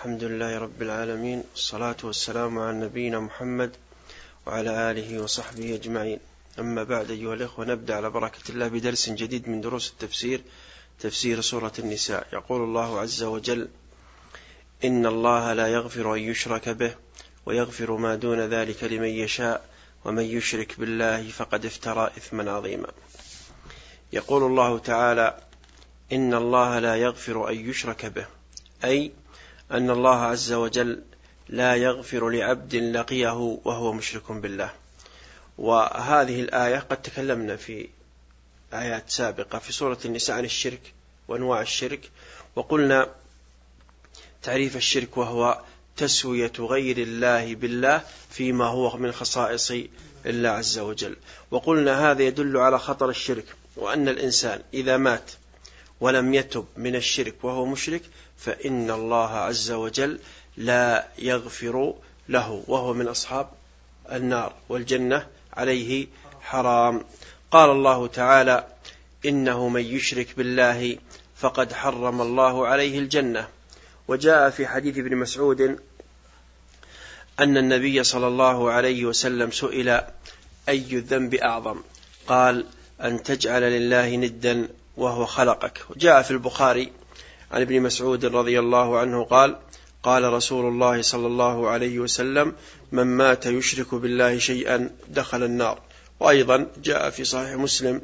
الحمد لله رب العالمين، والصلاة والسلام على نبينا محمد وعلى آله وصحبه أجمعين. أما بعد أيها الإخوة، نبدأ على بركة الله بدرس جديد من دروس التفسير، تفسير سورة النساء. يقول الله عز وجل: إن الله لا يغفر أن يشرك به ويغفر ما دون ذلك لمن يشاء ومن يشرك بالله فقد افترى إثما عظيما. يقول الله تعالى: إن الله لا يغفر أن يشرك به، أي أن الله عز وجل لا يغفر لعبد لقيه وهو مشرك بالله. وهذه الآية قد تكلمنا في آيات سابقة في سورة النساء عن الشرك وأنواع الشرك، وقلنا تعريف الشرك وهو تسوية غير الله بالله فيما هو من خصائص الله عز وجل. وقلنا هذا يدل على خطر الشرك، وأن الإنسان إذا مات ولم يتب من الشرك وهو مشرك فإن الله عز وجل لا يغفر له، وهو من أصحاب النار، والجنة عليه حرام. قال الله تعالى: إنه من يشرك بالله فقد حرم الله عليه الجنة. وجاء في حديث ابن مسعود أن النبي صلى الله عليه وسلم سئل: أي الذنب أعظم؟ قال: أن تجعل لله ندا وهو خلقك. وجاء في البخاري عن ابن مسعود رضي الله عنه قال: قال رسول الله صلى الله عليه وسلم: من مات يشرك بالله شيئا دخل النار. وأيضا جاء في صحيح مسلم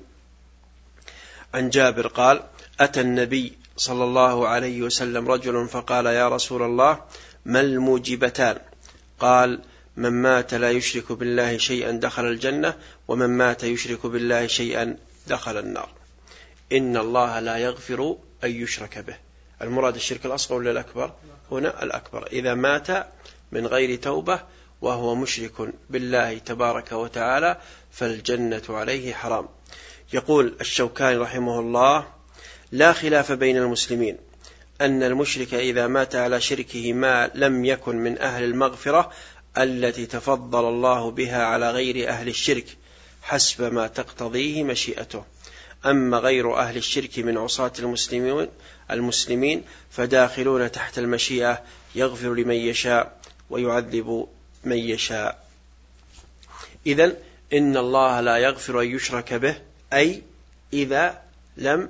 عن جابر قال: أتى النبي صلى الله عليه وسلم رجل فقال: يا رسول الله، ما الموجبتان؟ قال: من مات لا يشرك بالله شيئا دخل الجنة، ومن مات يشرك بالله شيئا دخل النار. إن الله لا يغفر أن يشرك به. المراد الشرك الأصغر ولا الأكبر؟ هنا الأكبر. إذا مات من غير توبة وهو مشرك بالله تبارك وتعالى فالجنة عليه حرام. يقول الشوكاني رحمه الله: لا خلاف بين المسلمين أن المشرك إذا مات على شركه ما لم يكن من أهل المغفرة التي تفضل الله بها على غير أهل الشرك حسب ما تقتضيه مشيئته. أما غير أهل الشرك من عصاة المسلمين فداخلون تحت المشيئة، يغفر لمن يشاء ويعذب من يشاء. إذن إن الله لا يغفر أن يشرك به، أي إذا لم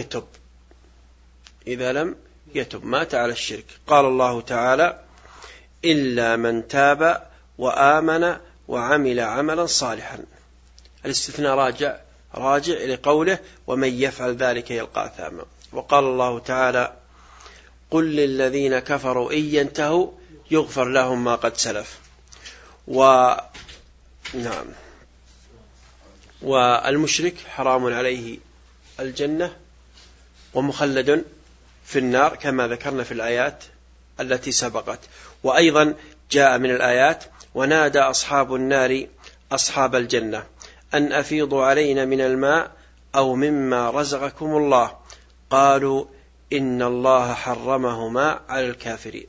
يتب مات على الشرك. قال الله تعالى: إلا من تاب وآمن وعمل عملا صالحا. الاستثناء راجع لقوله: ومن يفعل ذلك يلقى أثاما. وقال الله تعالى: قل للذين كفروا إن ينتهوا يغفر لهم ما قد سلف. والمشرك حرام عليه الجنة ومخلد في النار كما ذكرنا في الآيات التي سبقت. وأيضا جاء من الآيات: ونادى أصحاب النار أصحاب الجنة أن أفيضوا علينا من الماء أو مما رزقكم الله، قالوا إن الله حرمهما على الكافرين.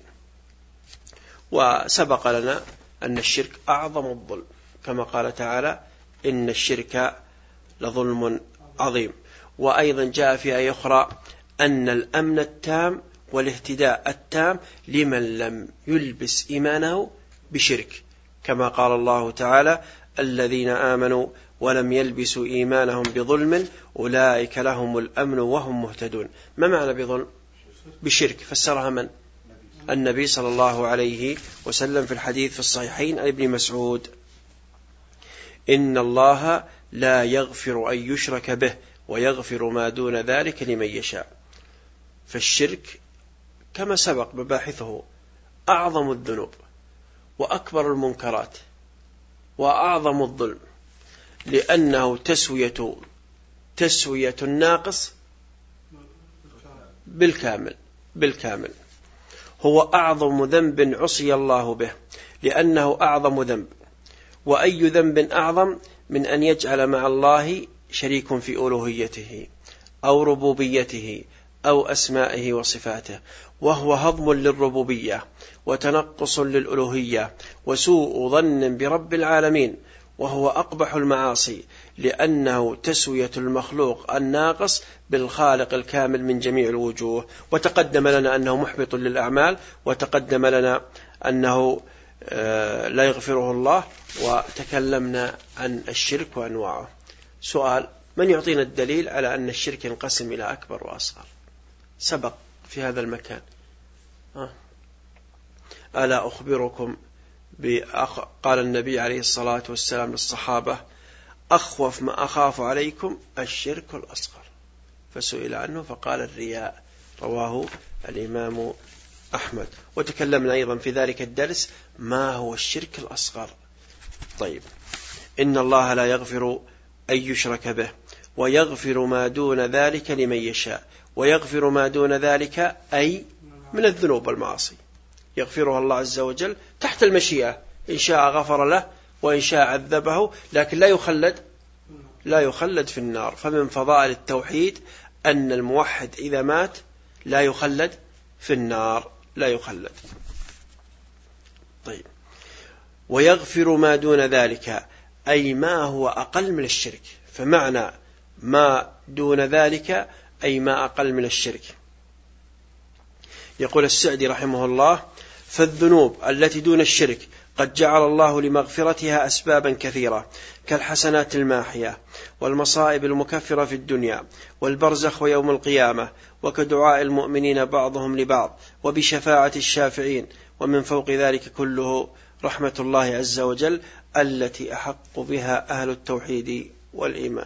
وسبق لنا أن الشرك أعظم الظلم، كما قال تعالى: إن الشرك لظلم عظيم. وأيضا جاء في آية أخرى أن الأمن التام والاهتداء التام لمن لم يلبس إيمانه بشرك، كما قال الله تعالى: الذين آمنوا ولم يلبسوا إيمانهم بظلم أولئك لهم الأمن وهم مهتدون. ما معنى بظلم؟ بشرك. فسرها من؟ النبي صلى الله عليه وسلم في الحديث في الصحيحين عن ابن مسعود: إن الله لا يغفر أن يشرك به ويغفر ما دون ذلك لمن يشاء. فالشرك كما سبق مباحثه أعظم الذنوب وأكبر المنكرات وأعظم الظلم، لأنه تسوية الناقص بالكامل. هو أعظم ذنب عصي الله به، لأنه أعظم ذنب. وأي ذنب أعظم من أن يجعل مع الله شريك في ألوهيته أو ربوبيته أو أسمائه وصفاته، وهو هضم للربوبية وتنقص للألوهية وسوء ظن برب العالمين وهو أقبح المعاصي، لأنه تسوية المخلوق الناقص بالخالق الكامل من جميع الوجوه. وتقدم لنا أنه محبط للأعمال، وتقدم لنا أنه لا يغفره الله، وتكلمنا عن الشرك وأنواعه. سؤال: من يعطينا الدليل على أن الشرك ينقسم إلى أكبر وأصغر؟ سبق في هذا المكان. ألا أخبركم قال النبي عليه الصلاة والسلام للصحابة: أخوف ما أخاف عليكم الشرك الأصغر. فسئل عنه فقال: الرياء. رواه الإمام أحمد. وتكلمنا أيضا في ذلك الدرس ما هو الشرك الأصغر. طيب، إن الله لا يغفر أن يشرك به، ويغفر ما دون ذلك لمن يشاء. ويغفر ما دون ذلك أي من الذنوب والمعاصي، يغفرها الله عز وجل تحت المشيئة، إن شاء غفر له وإن شاء عذبه، لكن لا يخلد في النار. فمن فضائل التوحيد أن الموحد إذا مات لا يخلد في النار، لا يخلد. طيب، ويغفر ما دون ذلك أي ما هو أقل من الشرك. فمعنى ما دون ذلك أي ما أقل من الشرك. يقول السعدي رحمه الله: فالذنوب التي دون الشرك قد جعل الله لمغفرتها أسبابا كثيرة، كالحسنات الماحية، والمصائب المكفرة في الدنيا والبرزخ ويوم القيامة، وكدعاء المؤمنين بعضهم لبعض، وبشفاعة الشافعين. ومن فوق ذلك كله رحمة الله عز وجل التي أحق بها أهل التوحيد والإيمان.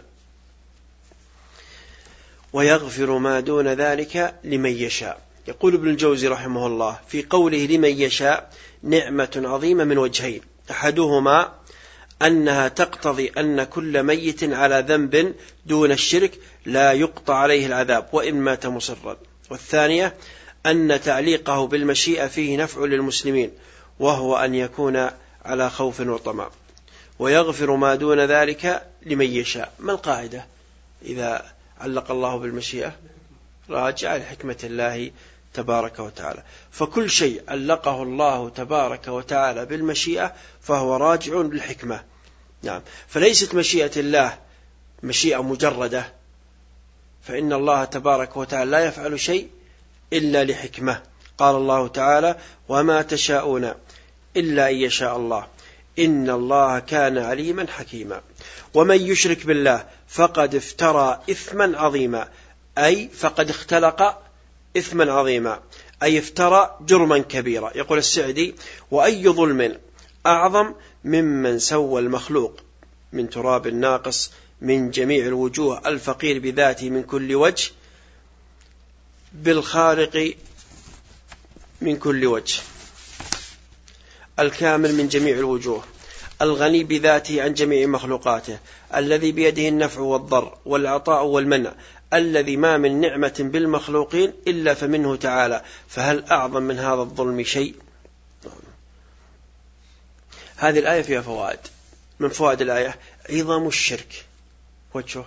ويغفر ما دون ذلك لمن يشاء. يقول ابن الجوزي رحمه الله في قوله لمن يشاء نعمة عظيمة من وجهين: أحدهما أنها تقتضي أن كل ميت على ذنب دون الشرك لا يقطع عليه العذاب وإن مات مصرا. والثانية أن تعليقه بالمشيئة فيه نفع للمسلمين، وهو أن يكون على خوف وطمع. ويغفر ما دون ذلك لمن يشاء. ما القاعدة إذا علق الله بالمشيئة؟ راجع لحكمة الله تبارك وتعالى. فكل شيء علقه الله تبارك وتعالى بالمشيئة فهو راجع للحكمة. نعم، فليست مشيئة الله مشيئة مجردة، فإن الله تبارك وتعالى لا يفعل شيء إلا لحكمة. قال الله تعالى: وما تشاءون إلا أن يشاء الله إن الله كان عليما حكيما. ومن يشرك بالله فقد افترى إثما عظيما، أي فقد اختلق إثما عظيما، أي افترى جرما كبيرا. يقول السعدي: وأي ظلم أعظم ممن سوى المخلوق من تراب ناقص من جميع الوجوه الفقير بذاته من كل وجه بالخارق من كل وجه الكامل من جميع الوجوه الغني بذاته عن جميع مخلوقاته الذي بيده النفع والضر والعطاء والمنع الذي ما من نعمة بالمخلوقين إلا فمنه تعالى، فهل أعظم من هذا الظلم شيء؟ هذه الآية فيها فوائد. من فوائد الآية عظم الشرك، وجهه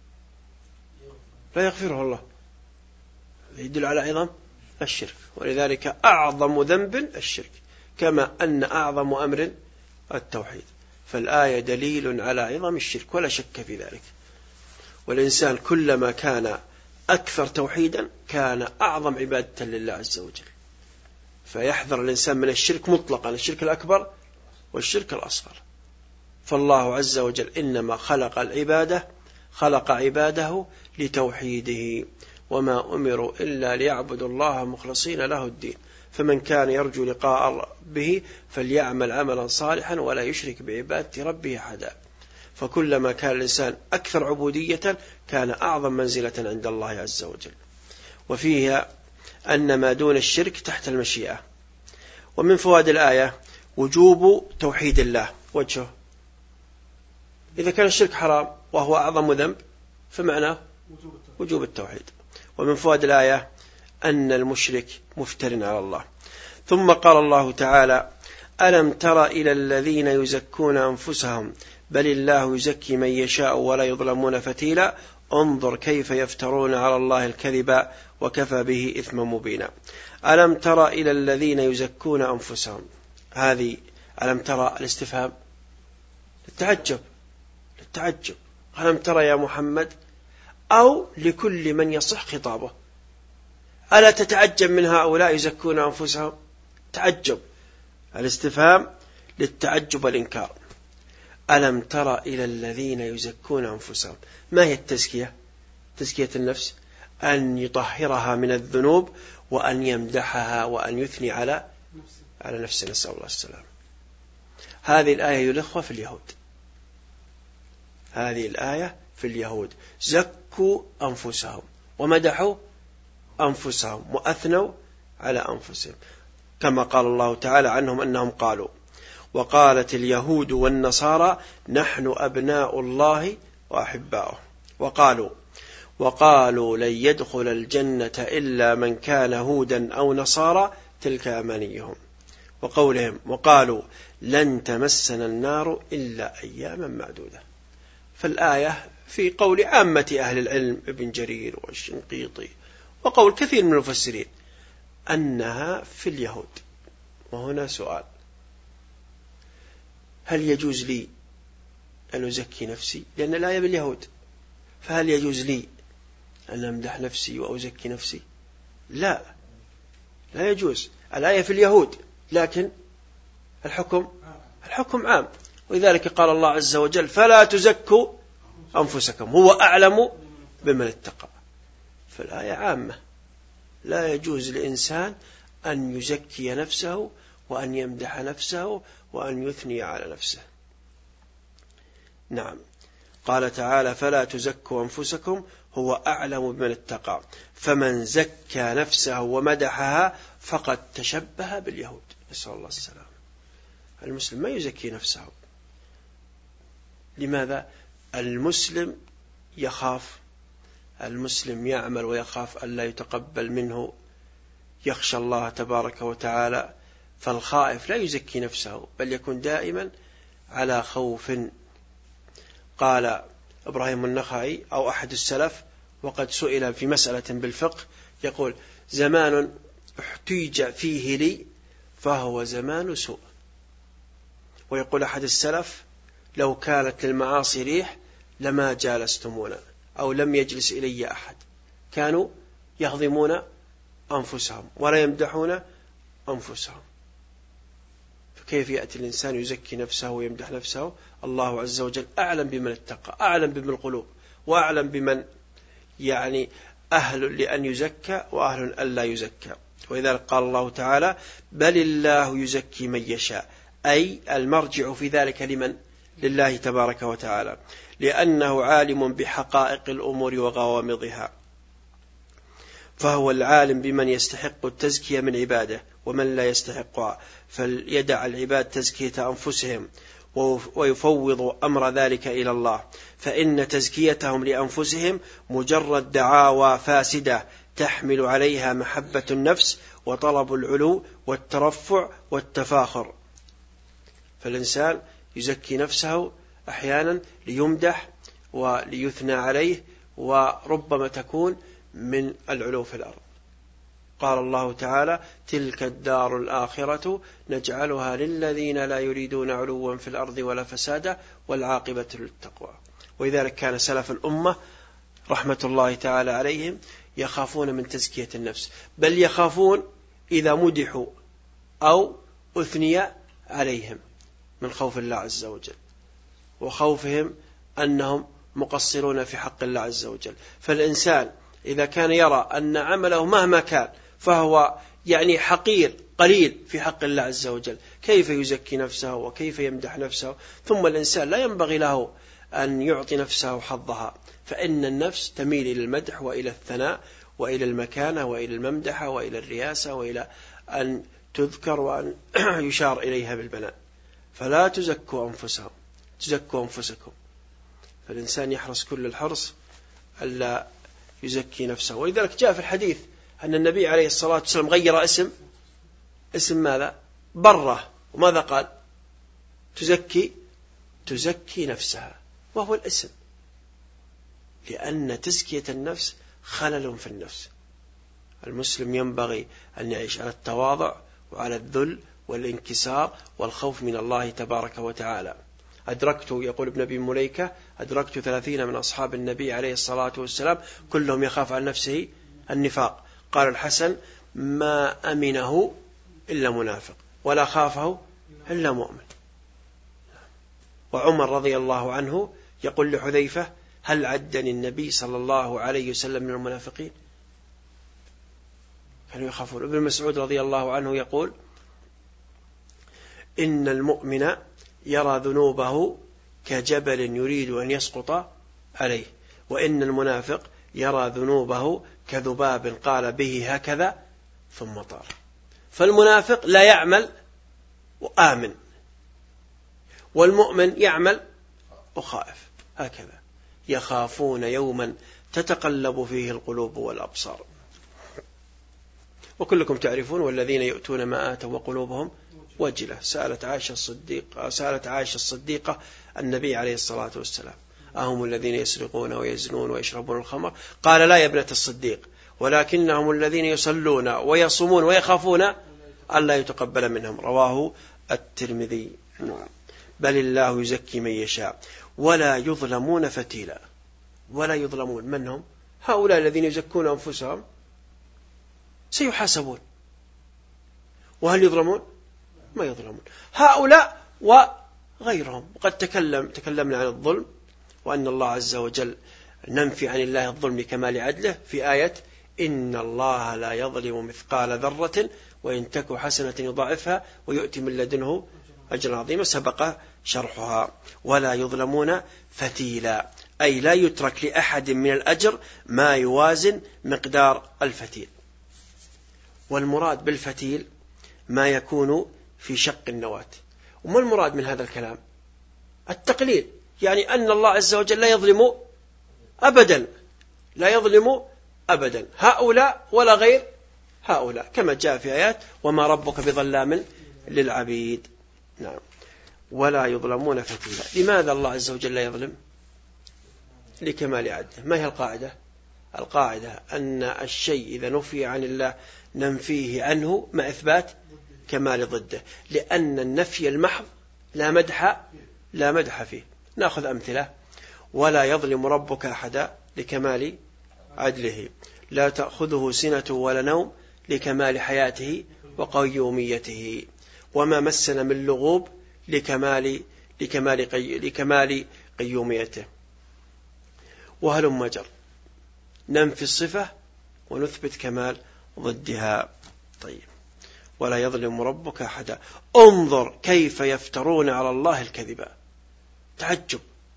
لا يغفره الله، يدل على عظم الشرك، ولذلك أعظم ذنب الشرك، كما أن أعظم أمر التوحيد. فالآية دليل على عظم الشرك ولا شك في ذلك. والإنسان كلما كان أكثر توحيدا كان أعظم عبادة لله عز وجل. فيحذر الإنسان من الشرك مطلقا، الشرك الأكبر والشرك الأصغر. فالله عز وجل إنما خلق عباده لتوحيده، وما أمروا إلا ليعبدوا الله مخلصين له الدين. فمن كان يرجو لقاء ربه فليعمل عملا صالحا ولا يشرك بعبادة ربه أحدا. فكلما كان الإنسان أكثر عبودية كان أعظم منزلة عند الله عز وجل. وفيها أن ما دون الشرك تحت المشيئة. ومن فوائد الآية وجوب توحيد الله، وجهه إذا كان الشرك حرام وهو أعظم ذنب فمعناه وجوب التوحيد. ومن فوائد الآية أن المشرك مفتر على الله. ثم قال الله تعالى: ألم تر إلى الذين يزكون أنفسهم بل الله يزكي من يشاء ولا يظلمون فتيلا انظر كيف يفترون على الله الكذب وكفى به إثما مبينا. ألم تر إلى الذين يزكون أنفسهم، هذه ألم ترى الاستفهام للتعجب. ألم ترى يا محمد، أو لكل من يصح خطابه، ألا تتعجب من هؤلاء يزكون أنفسهم؟ تعجب، الاستفهام للتعجب والإنكار. ألم ترى إلى الذين يزكون أنفسهم. ما هي التزكية؟ تزكية النفس أن يطهرها من الذنوب وأن يمدحها وأن يثني على نفسه، نسأل الله السلام. هذه الآية يلخوا في اليهود، هذه الآية في اليهود، زكوا أنفسهم ومدحوا أنفسهم وأثنوا على أنفسهم، كما قال الله تعالى عنهم أنهم قالوا: وقالت اليهود والنصارى نحن أبناء الله وأحباؤه، وقالوا لن يدخل الجنة إلا من كان هودا أو نصارى تلك أمانيهم، وقالوا لن تمسنا النار إلا أياما معدودة. فالآية في قول عامة أهل العلم ابن جرير والشنقيطي وقول كثير من المفسرين أنها في اليهود. وهنا سؤال: هل يجوز لي أن أزكي نفسي؟ لأن الآية باليهود، فهل يجوز لي أن أمدح نفسي وأزكي نفسي؟ لا يجوز. الآية في اليهود، لكن الحكم عام. ولذلك قال الله عز وجل: فلا تزكوا أنفسكم هو أعلم بمن اتقى. فالآية عامة، لا يجوز لإنسان أن يزكي نفسه وأن يمدح نفسه وأن يثني على نفسه. نعم، قال تعالى: فلا تزكوا أنفسكم هو أعلم بمن اتقى، فمن زكى نفسه ومدحها فقد تشبه باليهود، نسأل الله السلام. المسلم ما يزكي نفسه. لماذا؟ المسلم يخاف، المسلم يعمل ويخاف ألا يتقبل منه، يخشى الله تبارك وتعالى. فالخائف لا يزكي نفسه، بل يكون دائما على خوف. قال إبراهيم النخعي أو أحد السلف وقد سئل في مسألة بالفقه، يقول: زمان احتيج فيه لي فهو زمان سوء. ويقول أحد السلف: لو كانت للمعاصي ريح لما جالستمونا، أو لم يجلس إلي أحد. كانوا يهضمون أنفسهم ولا يمدحون أنفسهم. فكيف يأتي الإنسان يزكي نفسه ويمدح نفسه؟ الله عز وجل أعلم بمن اتقى، أعلم بمن القلوب، وأعلم بمن أهل لأن يزكى وأهل أن لا يزكى. ولذلك قال الله تعالى: بل الله يزكي من يشاء، أي المرجع في ذلك لمن؟ لله تبارك وتعالى، لأنه عالم بحقائق الأمور وغوامضها، فهو العالم بمن يستحق التزكية من عباده ومن لا يستحقها، فليدع العباد تزكية أنفسهم ويفوض أمر ذلك إلى الله، فإن تزكيتهم لأنفسهم مجرد دعاوى فاسدة تحمل عليها محبة النفس وطلب العلو والترفع والتفاخر. فالإنسان يزكي نفسه أحيانا ليمدح وليثنى عليه، وربما تكون من العلو في الأرض. قال الله تعالى: تلك الدار الآخرة نجعلها للذين لا يريدون علوا في الأرض ولا فسادا والعاقبة للتقوى. ولذلك كان سلف الأمة رحمة الله تعالى عليهم يخافون من تزكية النفس، بل يخافون إذا مدحوا أو أثني عليهم من خوف الله عز وجل، وخوفهم أنهم مقصرون في حق الله عز وجل. فالإنسان إذا كان يرى أن عمله مهما كان فهو حقير قليل في حق الله عز وجل، كيف يزكي نفسه وكيف يمدح نفسه؟ ثم الإنسان لا ينبغي له أن يعطي نفسه حظها، فإن النفس تميل إلى المدح وإلى الثناء وإلى المكانة وإلى الممدحة وإلى الرياسة وإلى أن تذكر وأن يشار إليها بالبناء. فلا تزكوا أنفسهم، تزكوا أنفسكم. فالإنسان يحرص كل الحرص ألا يزكي نفسه. ولذلك جاء في الحديث أن النبي عليه الصلاة والسلام غير اسم ماذا؟ بره. وماذا قال؟ تزكي نفسها، وهو الاسم، لأن تزكية النفس خلل في النفس. المسلم ينبغي أن يعيش على التواضع وعلى الذل والانكسار والخوف من الله تبارك وتعالى. يقول ابن أبي مليكة أدركت 30 من أصحاب النبي عليه الصلاة والسلام كلهم يخاف عن نفسه النفاق. قال الحسن ما أمنه إلا منافق ولا خافه إلا مؤمن. وعمر رضي الله عنه يقول لحذيفة هل عدني النبي صلى الله عليه وسلم من المنافقين؟ كانوا يخافون. ابن مسعود رضي الله عنه يقول إن المؤمن يرى ذنوبه كجبل يريد أن يسقط عليه، وإن المنافق يرى ذنوبه كذباب قال به هكذا ثم طار. فالمنافق لا يعمل وآمن، والمؤمن يعمل وخائف. هكذا يخافون يوما تتقلب فيه القلوب والأبصار. وكلكم تعرفون والذين يؤتون ما آتوا وقلوبهم وجلة. سألت عائشة الصديقة النبي عليه الصلاة والسلام أهم الذين يسرقون ويزنون ويشربون الخمر؟ قال لا يا ابنة الصديق، ولكنهم الذين يصلون ويصومون ويخافون ألا يتقبل منهم. رواه الترمذي. بل الله يزكي من يشاء ولا يظلمون فتيلا. ولا يظلمون، من هم هؤلاء الذين يزكون أنفسهم؟ سيحاسبون. وهل يظلمون؟ ما يظلمون. هؤلاء وغيرهم. وقد تكلمنا عن الظلم، وأن الله عز وجل ننفي عن الله الظلم كمال عدله في آية إن الله لا يظلم مثقال ذرة وإن تك حسنة يضاعفها ويؤتي من لدنه أجرا عظيما، سبق شرحها. ولا يظلمون فتيلا، أي لا يترك لأحد من الأجر ما يوازن مقدار الفتيل. والمراد بالفتيل ما يكون في شق النواة. وما المراد من هذا الكلام؟ التقليل، يعني أن الله عز وجل لا يظلم أبدا، لا يظلم أبدا هؤلاء ولا غير هؤلاء، كما جاء في آيات وما ربك بظلام للعبيد. نعم. ولا يظلمون فتيلا. لماذا الله عز وجل لا يظلم؟ لكمال عدله. ما هي القاعدة؟ القاعدة أن الشيء إذا نفي عن الله ننفيه عنه مع إثبات كمال ضده، لأن النفي المحض لا مدح فيه. نأخذ أمثلة. ولا يظلم ربك أحدا لكمال عدله، لا تأخذه سنة ولا نوم لكمال حياته وقيوميته، وما مسنا من لغوب لكمال قيوميته. وهلم جر، ننفي الصفة ونثبت كمال ضدها. طيب. ولا يظلم ربك أحدا. انظر كيف يفترون على الله الكذب. تعجب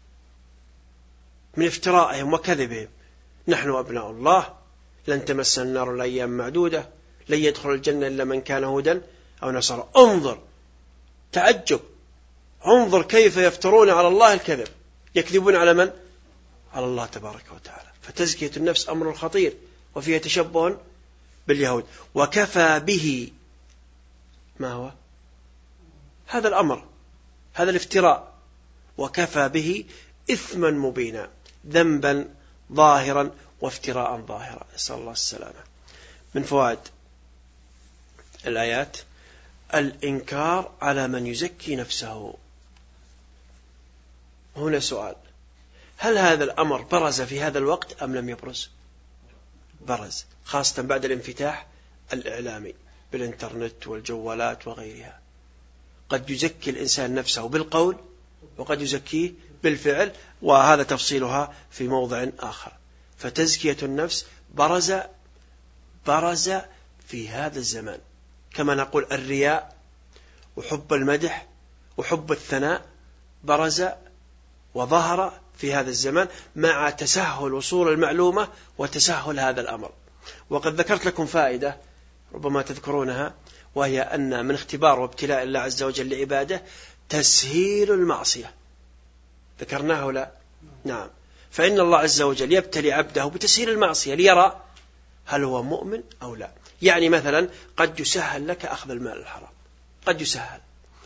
من افترائهم وكذبهم. نحن أبناء الله، لن تمسنا النار الأيام معدودة، لن يدخل الجنة إلا من كان هودا أو نصارى. انظر، تعجب، انظر كيف يفترون على الله الكذب. يكذبون على من؟ على الله تبارك وتعالى. فتزكية النفس أمر خطير، وفيها تشبه باليهود. وكفى به، ما هو هذا الأمر؟ هذا الافتراء. وكفى به إثما مبينا، ذنبا ظاهرا وافتراء ظاهرا، نسأل الله السلامة. من فوائد الآيات الإنكار على من يزكي نفسه. هنا سؤال: هل هذا الأمر برز في هذا الوقت أم لم يبرز؟ برز، خاصة بعد الانفتاح الإعلامي بالإنترنت والجوالات وغيرها. قد يزكي الإنسان نفسه بالقول وقد يزكيه بالفعل، وهذا تفصيلها في موضع آخر. فتزكية النفس برز في هذا الزمان، كما نقول الرياء وحب المدح وحب الثناء برز وظهر في هذا الزمان مع تسهل وصول المعلومة وتسهل هذا الأمر. وقد ذكرت لكم فائدة ربما تذكرونها، وهي أن من اختبار وابتلاء الله عز وجل لعباده تسهيل المعصية. ذكرناه لا؟ نعم. فإن الله عز وجل يبتلي عبده بتسهيل المعصية ليرى هل هو مؤمن أو لا. يعني مثلا قد يسهل لك أخذ المال الحرام، قد يسهل.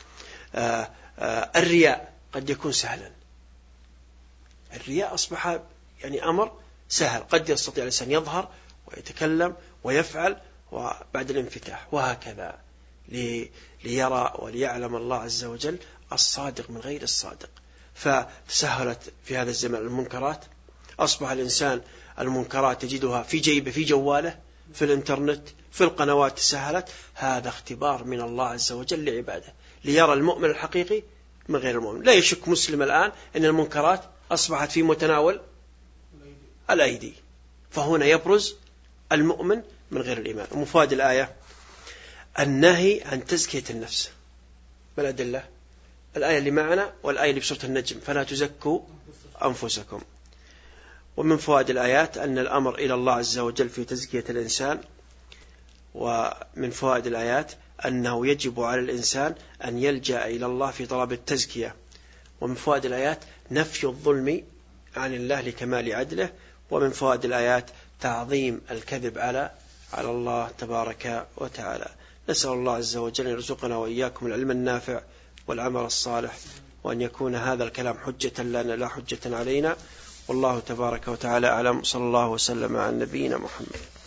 الرياء قد يكون سهلا. الرياء أصبح يعني أمر سهل، قد يستطيع الإنسان يظهر ويتكلم ويفعل وبعد الانفتاح، وهكذا ليرى وليعلم الله عز وجل الصادق من غير الصادق. فتسهلت في هذا الزمن المنكرات، أصبح الإنسان المنكرات يجدها في جيبه، في جواله، في الإنترنت، في القنوات تسهلت. هذا اختبار من الله عز وجل لعباده ليرى المؤمن الحقيقي من غير المؤمن. لا يشك مسلم الآن أن المنكرات أصبحت في متناول الأيدي، فهنا يبرز المؤمن من غير الإيمان. ومفاد الآية النهي عن تزكية النفس. ما الأدلة؟ الآية اللي معنا والآية اللي بسورة النجم، فلا تزكوا أنفسكم. ومن فوائد الآيات أن الأمر إلى الله عز وجل في تزكية الإنسان. ومن فوائد الآيات أنه يجب على الإنسان أن يلجأ إلى الله في طلب التزكية. ومن فوائد الآيات نفي الظلم عن الله لكمال عدله. ومن فوائد الآيات تعظيم الكذب على الله تبارك وتعالى. نسأل الله عز وجل أن يرزقنا وإياكم العلم النافع والعمل الصالح، وأن يكون هذا الكلام حجة لنا لا حجة علينا. والله تبارك وتعالى أعلم. صلى الله وسلم على نبينا محمد.